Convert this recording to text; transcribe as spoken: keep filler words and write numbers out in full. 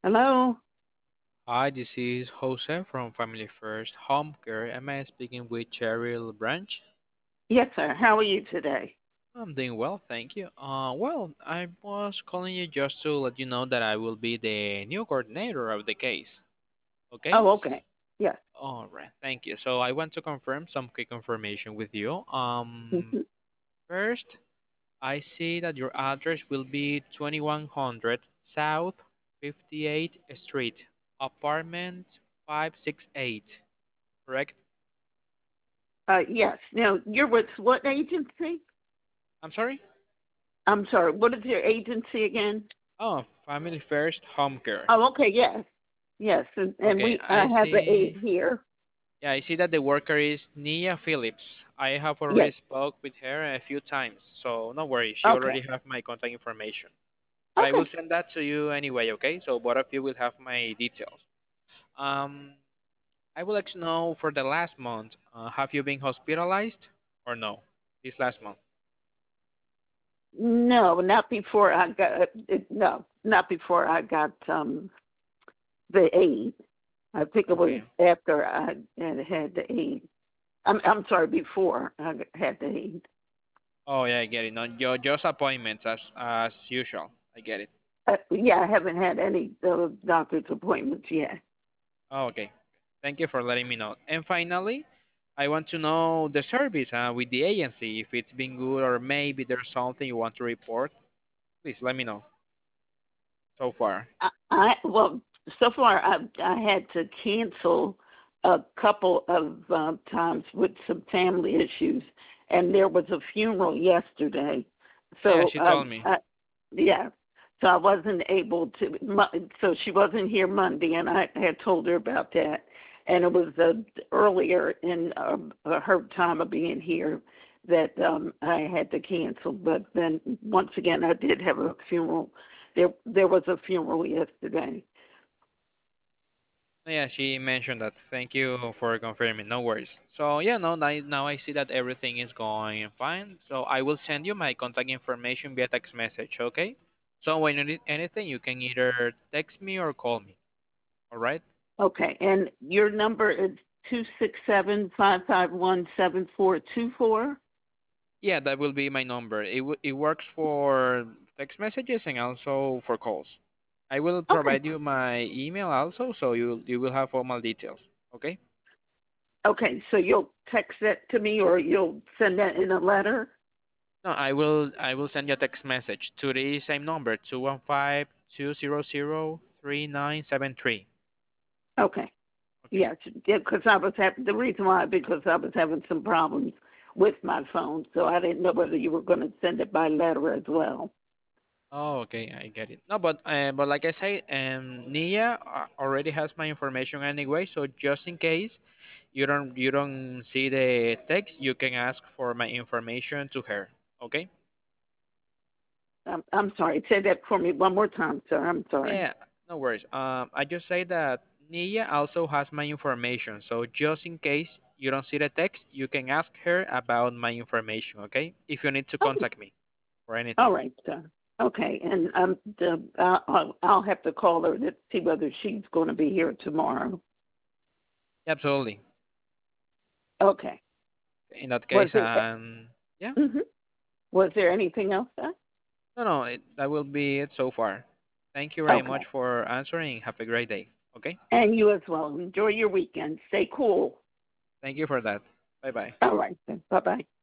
Hello? Hi, this is Jose from Family First Home Care. Am I speaking with Cheryl Branch? Yes, sir. How are you today? I'm doing well, thank you. Uh, well, I was calling you just to let you know that I will be the new coordinator of the case. Okay? Oh, okay. Yes. All right, thank you. So I want to confirm some quick information with you. Um, hmm first, I see that your address will be twenty-one hundred South fifty-eighth Street, apartment five six eight, correct? Uh, yes. Now, you're with what agency? I'm sorry? I'm sorry. What is your agency again? Oh, Family First Home Care. Oh, okay. Yes. Yes. And, and Okay, we I I have the see. aid here. Yeah, I see that the worker is Nia Phillips. I have Yes. already spoke with her a few times, so no worry. She Okay. already have my contact information. But I will Okay. send that to you anyway, okay? So both of you will have my details. Um, I would like to know for the last month, uh, have you been hospitalized or no? This last month. No, not before I got, no, not before I got um, the aid. I think it was Okay. after I had had the aid. I'm, I'm sorry, before I had the aid. Oh yeah, I get it. No, your just appointments as as usual. I get it. Uh, yeah, I haven't had any uh, doctor's appointments yet. Oh, okay. Thank you for letting me know. And finally, I want to know the service uh, with the agency, if it's been good or maybe there's something you want to report. Please let me know so far. I, I well, so far I I had to cancel a couple of uh, times with some family issues, and there was a funeral yesterday, Yeah, so she uh, told me. I, yeah, so I wasn't able to. Mo- So she wasn't here Monday, and I had told her about that, and it was uh, earlier in uh, her time of being here that um I had to cancel. But then once again, I did have a funeral there there was a funeral yesterday. Yeah, she mentioned that. Thank you for confirming. No worries. So yeah, no, now now I see that everything is going fine. So I will send you my contact information via text message, okay? So when you need anything, you can either text me or call me. All right? Okay, and your number is two six seven five five one seven four two four. Yeah, that will be my number. It w- it works for text messages and also for calls. I will Okay, provide you my email also, so you you will have all my details. Okay? okay. So you'll text that to me, or you'll send that in a letter. No, I will I will send you a text message to the same number two one five two zero zero three nine seven three. Okay. Okay? Yes, because I was having the reason why because I was having some problems with my phone, so I didn't know whether you were going to send it by letter as well. Oh, okay, I get it. No, but uh, but like I say, um, Nia uh, already has my information anyway, so just in case you don't you don't see the text, you can ask for my information to her. Okay? I'm, I'm sorry. Say that for me one more time, sir. I'm sorry. Yeah, no worries. Um, I just say that Nia also has my information, so just in case you don't see the text, you can ask her about my information. Okay? If you need to Okay. contact me or anything. All right, sir. Okay, and um, the, uh, I'll, I'll have to call her to see whether she's going to be here tomorrow. Absolutely. Okay. In that case, Was there um, yeah. hmm was there anything else, sir? No, no, it, that will be it so far. Thank you very much Okay. for answering. Have a great day. Okay? And you as well. Enjoy your weekend. Stay cool. Thank you for that. Bye bye. All right, then. Bye bye.